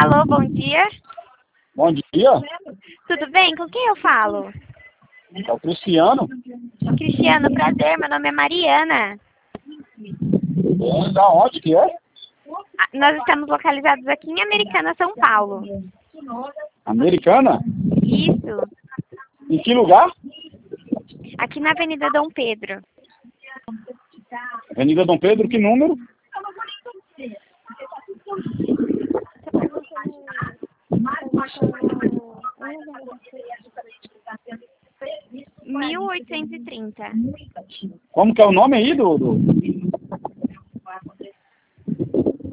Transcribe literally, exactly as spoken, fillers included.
Alô, bom dia. Bom dia. Tudo bem? Com quem eu falo? É o Cristiano. Cristiano, prazer. Meu nome é Mariana. É, da onde que é? Ah, Nós estamos localizados aqui em Americana, São Paulo. Americana? Isso. Em que lugar? Aqui na Avenida Dom Pedro. Avenida Dom Pedro, que número? mil oitocentos e trinta. Como que é o nome aí do... do...